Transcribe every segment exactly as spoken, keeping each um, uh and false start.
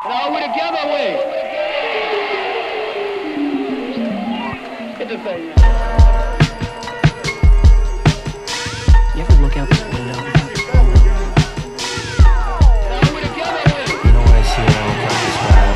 Now we together, we. Hit the thing. You ever look out this window? Now we together, we. You know what I see when I look out this window?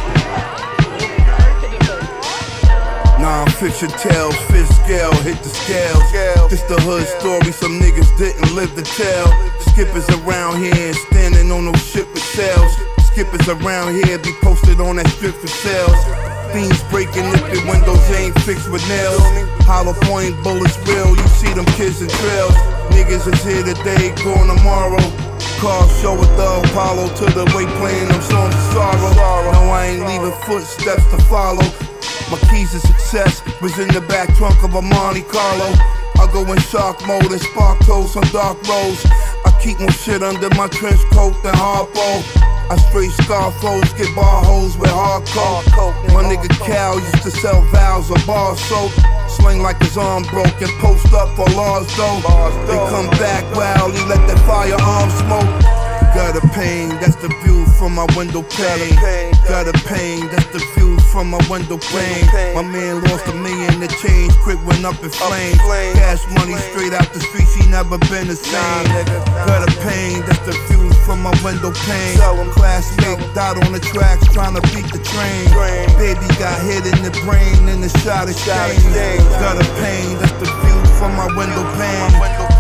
Non-fiction tales, fish scale, hit the scales. This the hood story, some niggas didn't live to tell. Skippers around here standing on those shit with sales. Skippers around here be posted on that strip for sales. Fiends breaking if the windows ain't fixed with nails. Hollow point bullets real, you see them kids in trails. Niggas is here today, gone tomorrow. Cars show with the Apollo to the way playing them songs of sorrow. No, I ain't leaving footsteps to follow. My keys to success was in the back trunk of a Monte Carlo. I go in shark mode and spark toast on dark roads. I keep more shit under my trench coat than Harpo. I straight scarfos, get bar holes with hard coke. My nigga Cal used to sell vows or bar soap. Sling like his arm broke and post up for large dough. Then come back while he let that firearm smoke. Got a pain, that's the view from my window pane. Got a pain, that's the view from my window pane. My man lost a million, the change quick went up in flames. Cash money straight out the streets, he never been the same. Got a pain, that's the view from my window pane. Classmate died on the tracks trying to beat the train. Baby got hit in the brain and the shot is shame. Got a pain, that's the view from my window pane.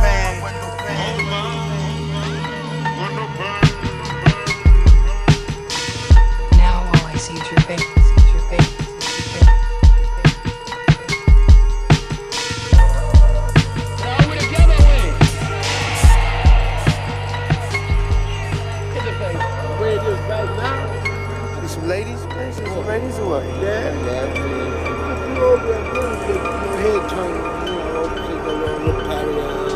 See it's your face, it's your face, it's your face. Now we together, we. Hit the thing. Where it is right now? There's some ladies, man. Some ladies or what? Yeah. Yeah, man. You over and do it, your head turning, you know, take a little look patty around.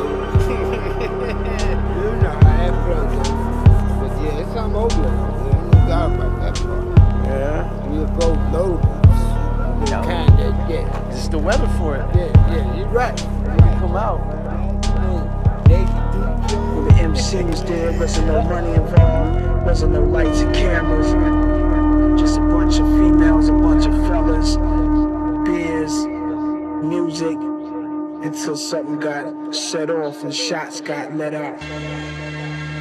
You know, I have brothers. But yeah, it's something over there. There's no doubt about that part. Yeah. We're both notables. No. Kinda, yeah. It's the weather for it. Yeah, yeah, you're right. When you come out, man. They When the M C was there, wasn't no money involved, wasn't no lights and cameras. Just a bunch of females, a bunch of fellas, beers, music, until something got set off and shots got let out.